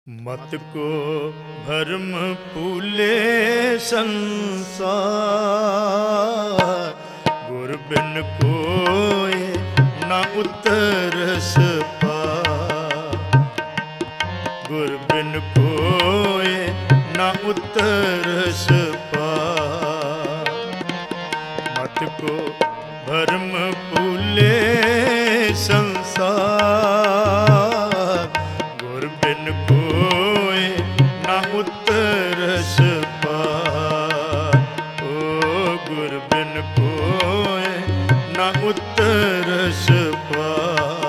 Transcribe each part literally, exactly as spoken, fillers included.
मत को भरम फूले संसार, गुर बिन कोय न उतरस पार। गुर बिन कोय न उतरस पार। मत को भरम फूले संसार, गुर बिन कोय न उतरस पार। ओ गुर बिन कोय न उतरस पार।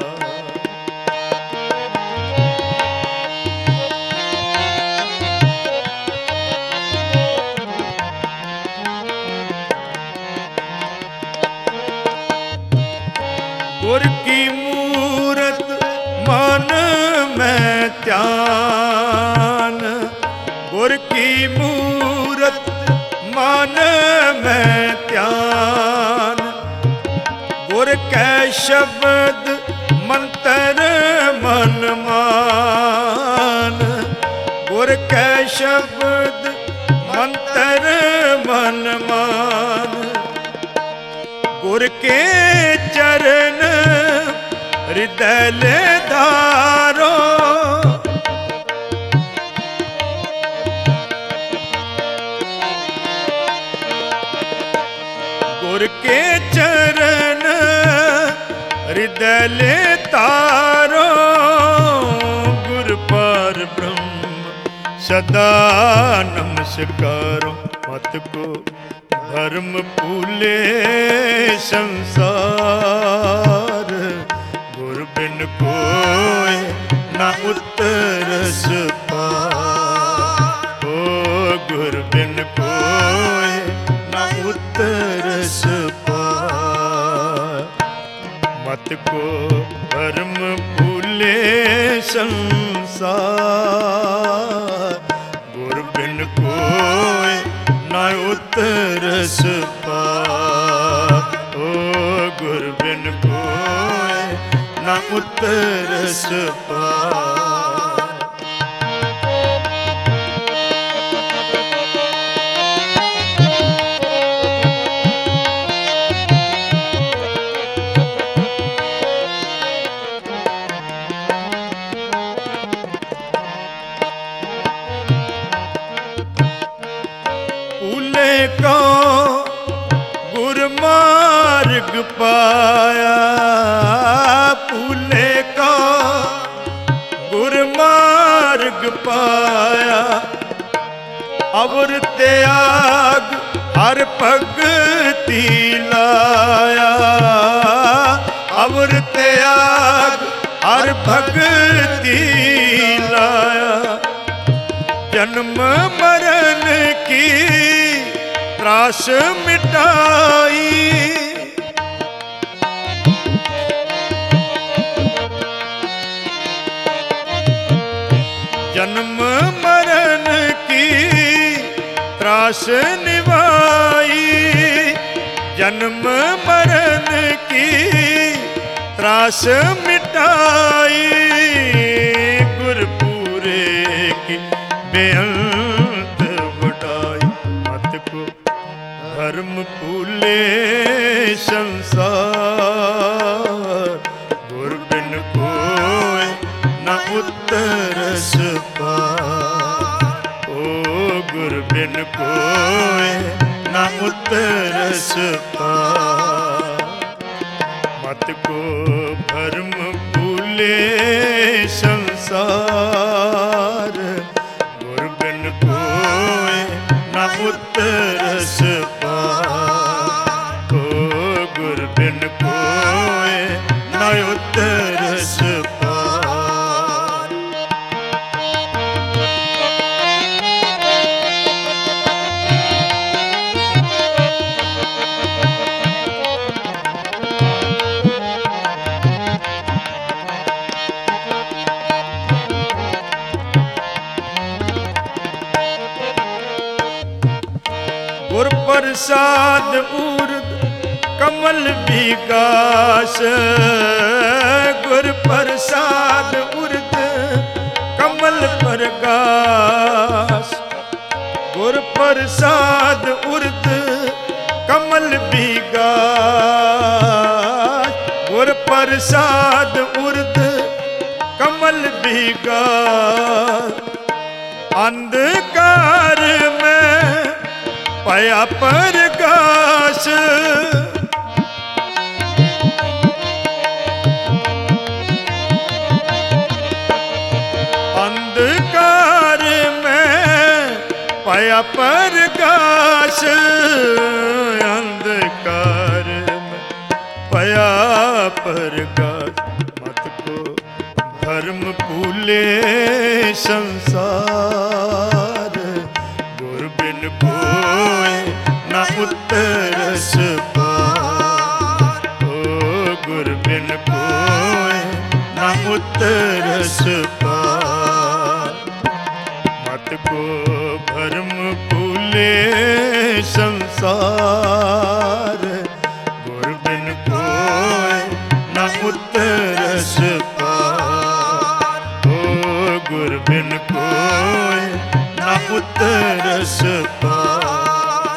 गुर की मूरत मन में ध्यान, गुर की मूरत मन में ध्यान। गुर कै शब्द मंत्र मन मान, गुर कै शब्द मंत्र मन मान। गुर के चरण हृदय ले धारो, गुर के चरण हृदय ले तारो। गुर पर ब्रह्म सदा नमस्कारो। मत को भरम फूले संसार, गुर बिन कोय न उतरस पार। ओ गुर बिन कोय न उतरस पार। मत को भरम फूले संसार, गुर बिन कोय न उतरस पार। ओ गुर बिन कोय न उतरस पार। फूले को गुर मार्ग पाया, फूले का गुर मार्ग पाया। अवर त्याग हर भगति लाया, अवर त्याग हर भगति लाया। जन्म मरण की त्रास मिटाई, जन्म मरण की त्रास निभाई। जन्म मरण की त्रास मिटाई। गुरपुरे की बेअंत बढ़ाई। मत को भरम फूले संसार, गुर बिन कोय न उतरस पार। ओ गुर बिन कोय न उतरस पार। मत को भरम फूले संसार, गुर बिन कोय न उतरस पार। ओ गुर बिन कोय न उतरस पार। गुर प्रसाद उर्द कमल विकास, गुर प्रसाद उर्द कमल प्रकाश। गुर प्रसाद उर्द कमल विकास। गुर प्रसाद उर्द कमल विकास। अंधकार में पया प्रकाश। अंधकार में पया प्रकाश। अंधकार में पया प्रकाश। मत को धर्म भूले संसार। गुर बिन कोय न उतरस पार। ओ गुर बिन कोय न उतरस पार। मत को भरम भूले संसार। गुर बिन कोय न उतरस पार। ओ गुर बिन कोय न उतरस पार।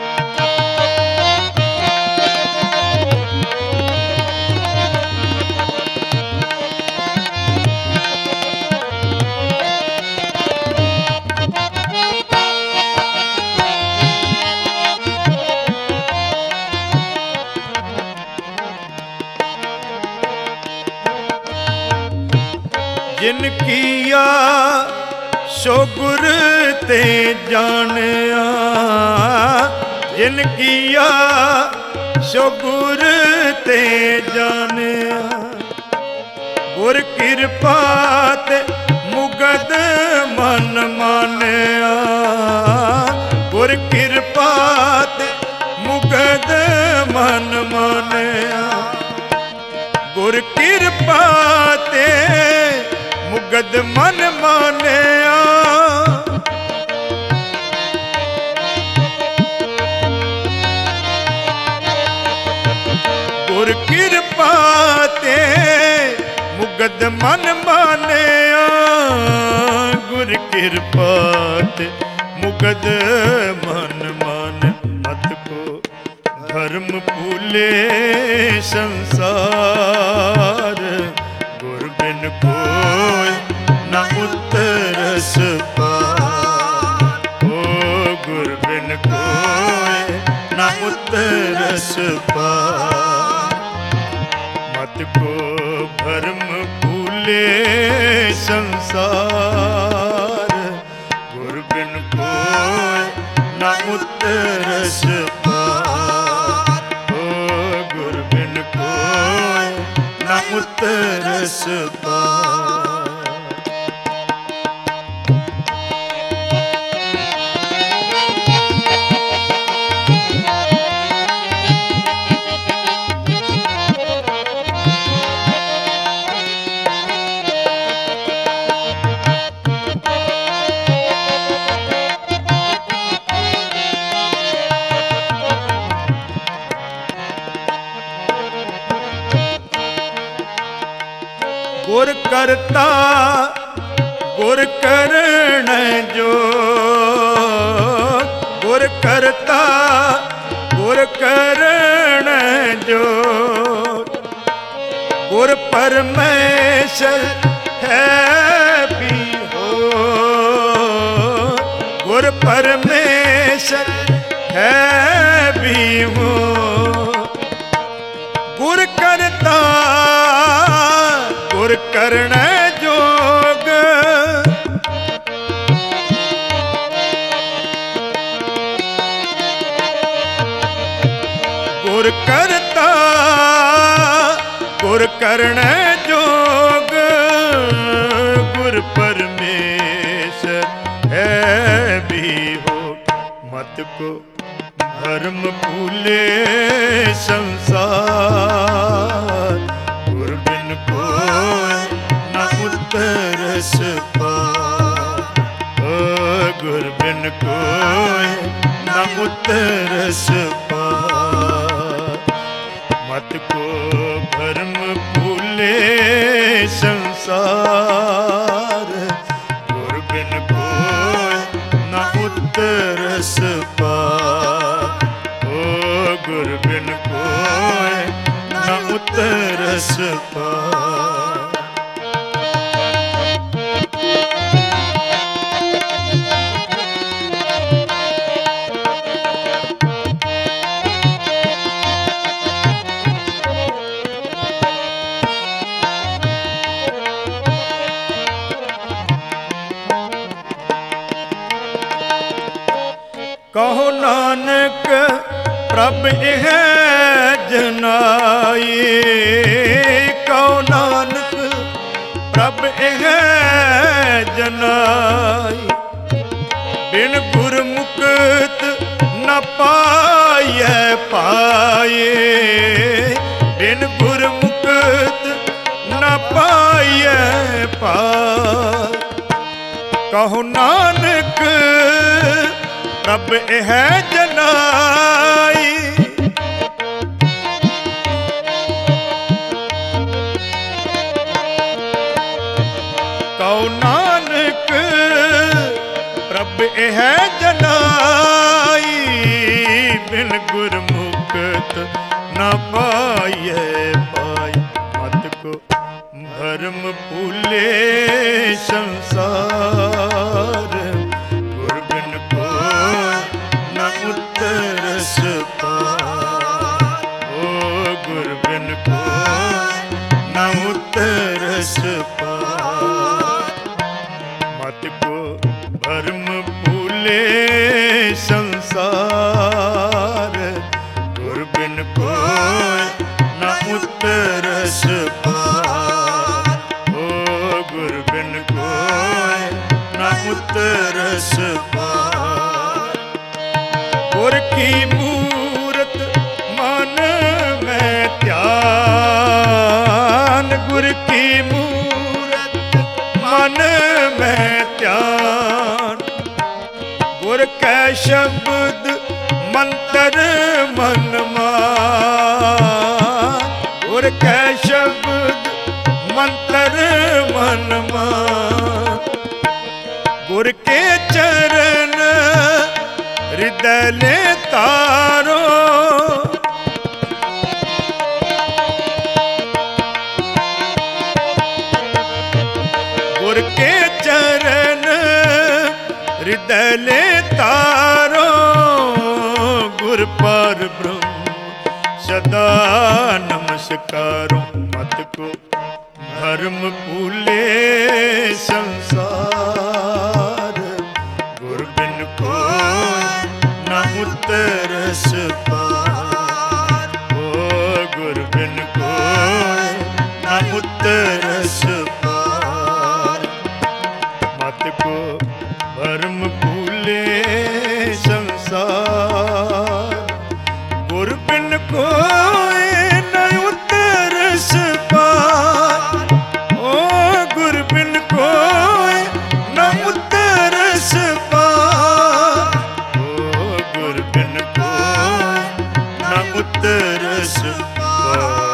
जिन किया सो गुर ते जानिया। जिन किया सो गुर ते जानिया। गुर कृपा ते मुगद मन मानिया। गुर कृपा ते मुगद मन मानिया। गुर कृपा ते मुगद मन मानिया। गुर कृपा ते मुगद मन मानिया। गुर कृपा ते मुगद मन मान। मत को धर्म भूले संसार। गुर बिन कोय न उतरस पार। ओ गुर बिन कोय न उतरस पार। मत को भरम भूले संसार। गुर बिन कोय न उतरस पार। ओ गुर बिन कोय न उतरस पार। गुर करता गुर करण जोग। गुर करता गुर करण जोग। गुर परमेश्वर है भी हो। गुर परमेश्वर है भी हो। गुर करता गुर करण जोग। गुर करता गुर करण जोग। गुर परमेश्वर है भी हो। मत को धर्म भूले संसार। गुर बिन कोय न उतरस पार। ओ गुर बिन कोय न उतरस पार। मत को भरम भूले संसार। बिन कोय न उतरस पार। ओ गुर बिन कोय न उतरस पार। कहो नानक प्रभ इह जनाई। कहो नानक प्रभ इह जनाई। बिन गुरमुखत न पाइए पाए। बिन गुरमुखत न पाइए पाए। कहो नानक प्रभ इह जनाई। कहो नानक प्रभ इह जनाई। बिन गुरमुखत न पाइए पाई। मत को भरम भूले संसार। गुर बिन कोय न उतरस पार। ओ गुर बिन कोय न उतरस पार। मत को भरम भूले संसार। गुर बिन कोय न उतरस पार। ओ गुर बिन कोय न उतरस पार। गुर की मूरत मन में ध्यान। गुर की मूरत मन में ध्यान। गुर कै शब्द मंत्र मन मान। गुर कै शब्द मंत्र मन मान। गुर के चरण हृदय ले तारो। गुर के चरण हृदय ले तारो। गुर पर ब्रह्म सदा नमस्कारो। मत को भरम भूले संसार। गुर बिन कोय न उतरस पार। ओ गुर बिन कोय न उतरस पार। मत को भरम भूले संसार। गुर बिन कोय न उतरस पार। ओ गुर बिन कोय न उतरस पार। ओ गुर बिन कोय न उतरस पार।